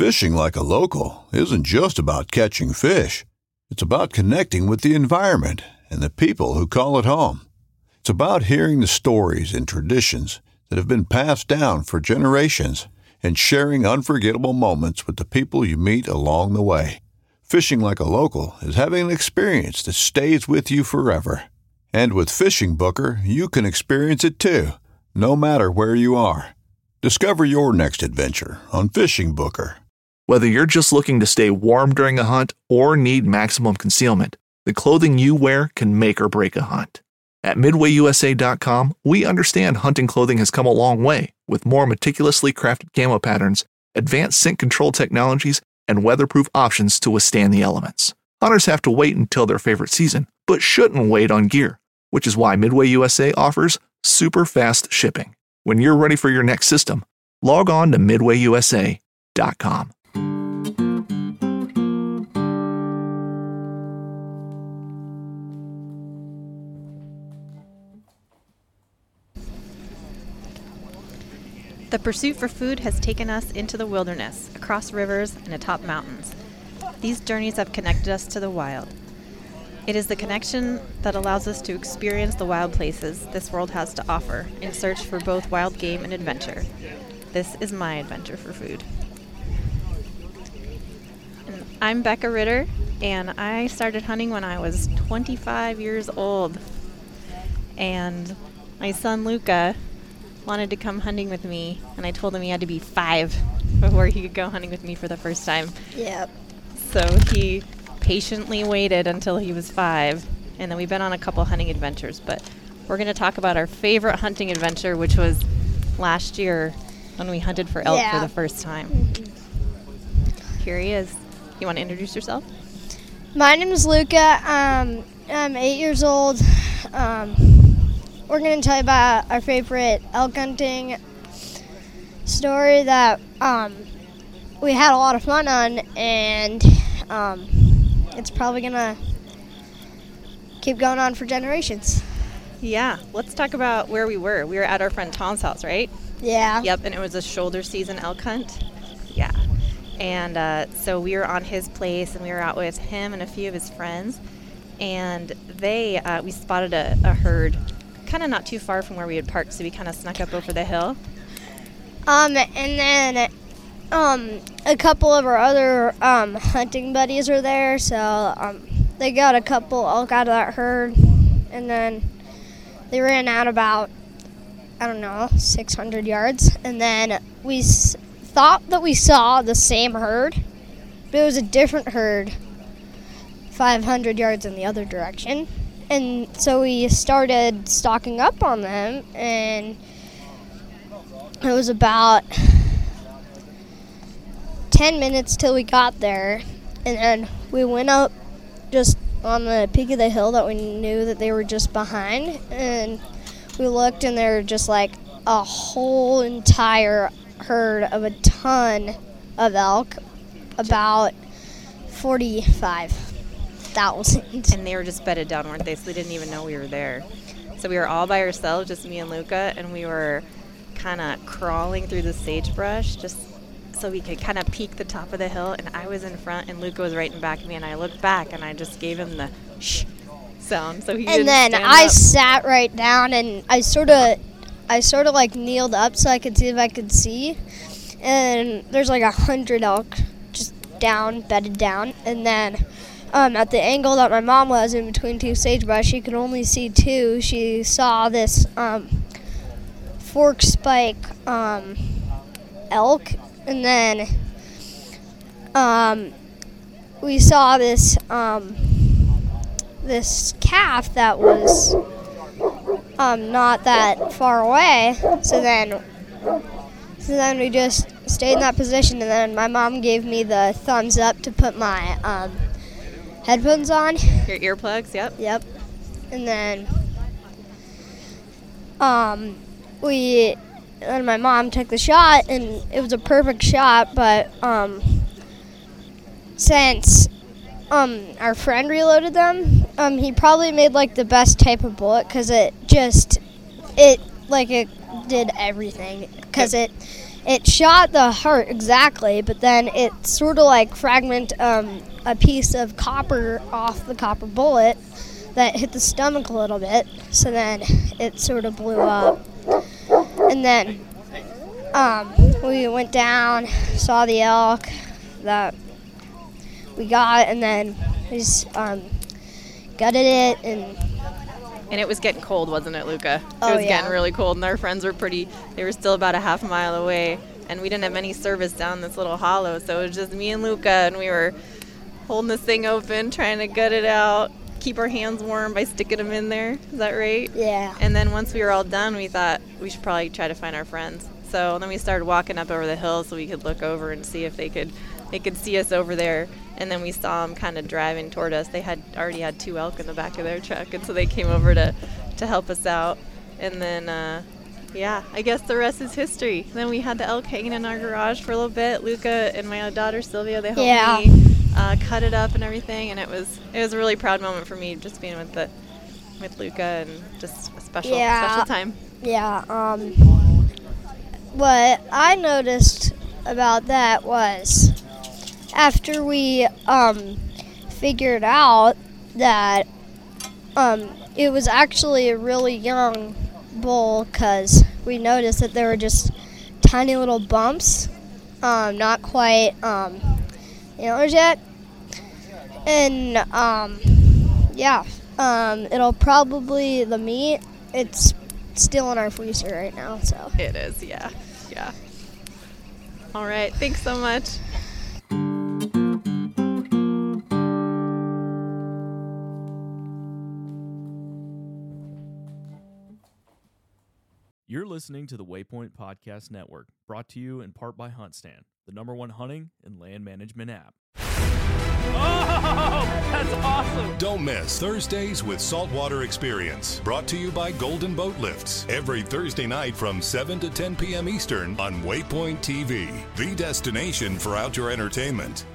Fishing like a local isn't just about catching fish. It's about connecting with the environment and the people who call it home. It's about hearing the stories and traditions that have been passed down for generations and sharing unforgettable moments with the people you meet along the way. Fishing like a local is having an experience that stays with you forever. And with Fishing Booker, you can experience it too, no matter where you are. Discover your next adventure on Fishing Booker. Whether you're just looking to stay warm during a hunt or need maximum concealment, the clothing you wear can make or break a hunt. At MidwayUSA.com, we understand hunting clothing has come a long way with more meticulously crafted camo patterns, advanced scent control technologies, and weatherproof options to withstand the elements. Hunters have to wait until their favorite season, but shouldn't wait on gear, which is why Midway USA offers super fast shipping. When you're ready for your next system, log on to MidwayUSA.com. The pursuit for food has taken us into the wilderness, across rivers, and atop mountains. These journeys have connected us to the wild. It is the connection that allows us to experience the wild places this world has to offer in search for both wild game and adventure. This is my adventure for food. And I'm Becca Ritter, and I started hunting when I was 25 years old. And my son Luca wanted to come hunting with me, and I told him he had to be 5 before he could go hunting with me for the first time. Yep. So he patiently waited until he was 5, and then we've been on a couple hunting adventures, but we're going to talk about our favorite hunting adventure, which was last year when we hunted for elk for the first time. Mm-hmm. Here he is. You want to introduce yourself? My name is Luca. I'm 8 years old. We're going to tell you about our favorite elk hunting story that we had a lot of fun on, and it's probably going to keep going on for generations. Yeah. Let's talk about where we were. We were at our friend Tom's house, right? Yeah. Yep, and it was a shoulder season elk hunt. Yeah. And so we were on his place, and we were out with him and a few of his friends, and we spotted a herd kind of not too far from where we had parked, so we kind of snuck up over the hill. And then a couple of our other hunting buddies were there, so they got a couple elk out of that herd, and then they ran out about, 600 yards, and then we thought that we saw the same herd, but it was a different herd 500 yards in the other direction. And so we started stalking up on them, and it was about 10 minutes till we got there, and then we went up just on the peak of the hill that we knew that they were just behind, and we looked, and there were just like a whole entire herd of a ton of elk, about 45,000. And they were just bedded down, weren't they? So they didn't even know we were there. So we were all by ourselves, just me and Luca, and we were kind of crawling through the sagebrush just so we could kind of peek the top of the hill. And I was in front, and Luca was right in back of me, and I looked back, and I just gave him the shh sound. So he didn't stand I up. sat right down, and I sort of like kneeled up so I could see if I could see. And there's like 100 elk just down, bedded down, and then at the angle that my mom was in between two sagebrush, she could only see 2. She saw this fork spike elk, and then we saw this this calf that was not that far away. So then we just stayed in that position, and then my mom gave me the thumbs up to put my headphones on. Your earplugs, yep. Yep. And then and my mom took the shot, and it was a perfect shot, but since our friend reloaded them, he probably made like the best type of bullet, because it did everything, because it it shot the heart exactly, but then it sort of like fragmented a piece of copper off the copper bullet that hit the stomach a little bit, so then it sort of blew up. And then we went down, saw the elk that we got, and then we just gutted it. And it was getting cold, wasn't it, Luca? Oh, it was yeah. getting really cold, and our friends were they were still about a half mile away, and we didn't have any service down this little hollow, so it was just me and Luca, and we were holding this thing open, trying to gut it out, keep our hands warm by sticking them in there. Is that right? Yeah. And then once we were all done, we thought we should probably try to find our friends. So then we started walking up over the hill so we could look over and see if they could see us over there. And then we saw them kind of driving toward us. They had already had 2 elk in the back of their truck, and so they came over to help us out. And then, I guess the rest is history. Then we had the elk hanging in our garage for a little bit. Luca and my daughter Sylvia, they helped me cut it up and everything, and it was a really proud moment for me, just being with Luca, and just a special time. Yeah. What I noticed about that was after we figured out that it was actually a really young bull, because we noticed that there were just tiny little bumps, not quite antlers yet. And it'll probably, the meat, it's still in our freezer right now, so. It is, yeah. All right, thanks so much. You're listening to the Waypoint Podcast Network, brought to you in part by HuntStand, the #1 hunting and land management app. Oh, that's awesome! Don't miss Thursdays with Saltwater Experience, brought to you by Golden Boat Lifts, every Thursday night from 7 to 10 p.m. Eastern on Waypoint TV, the destination for outdoor entertainment.